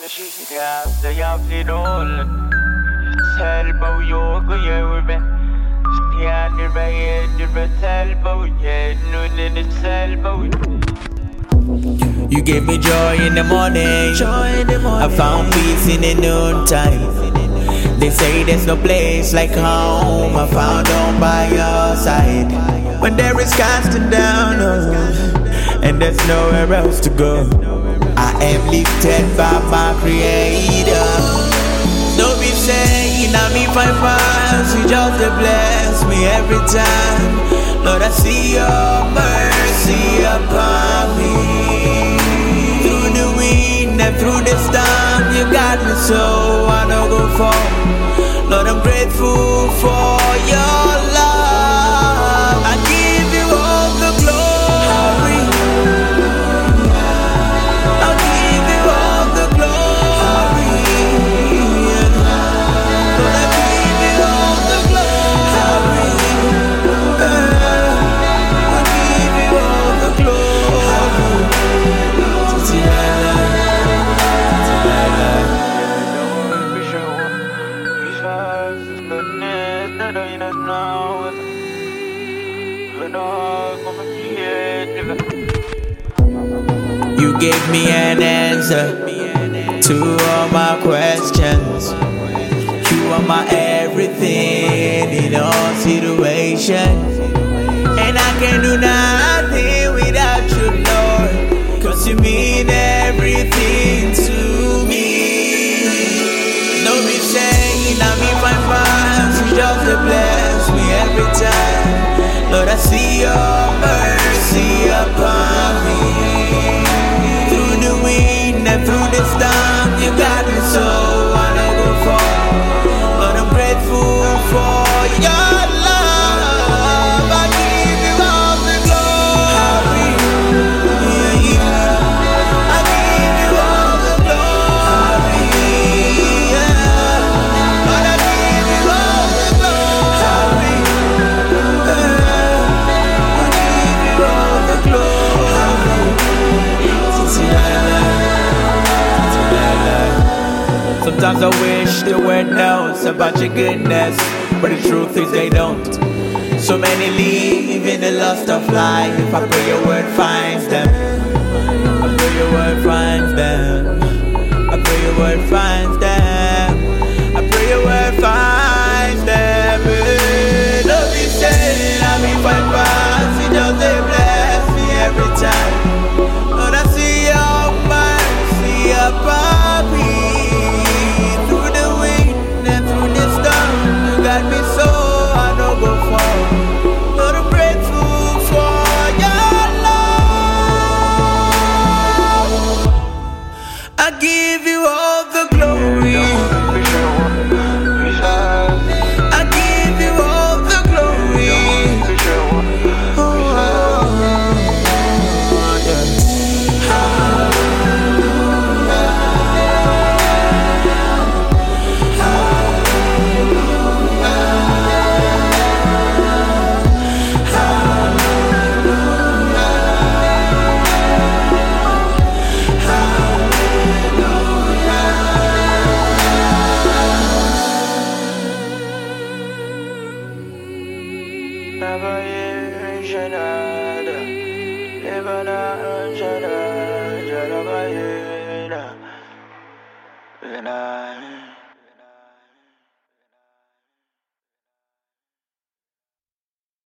så jævlig dårlig. Selber yoga gjør vi. Stjerner veier selber noen selber. You gave me joy in the morning. I found peace in the noontime. They say there's no place like home. I found home by your side. When there is casting down, and there's nowhere else to go, I am lifted by my Creator. No be saying I me find pass, you just bless me every time. Lord, I see your mercy upon me. Through the wind and through the storm, you got me so I don't go fall. Lord, I'm grateful for your love. I give you all the glory. I give you all the glory. Lord, I give you all the glory. I give you all the glory. You gave me an answer to all my questions. You are my everything in all situations. And I can do nothing without you, Lord, 'cause you mean everything to me. No be saying I me find pass, you just bless me every time. Lord, I see your mercy upon me. Through the wind and through the storm, you got me so I don't go far. Lord, I'm grateful for your love. I give you all the glory. I give you all the glory. Lord, I give you all the glory. I give you all the glory. Sometimes I wish the world knows about your goodness, but the truth is they don't. So many live in the lust of life. I pray your word finds them. I pray your word finds them. I pray your word finds them. I pray your word finds them. Don't be saying I be find pass, you just they bless me every time. Lord, I see your mercy upon me. Through the wind and through the storm, you got me so I don't go far. Lord, I'm grateful for your love. I give you all the glory. I give you all the glory. Never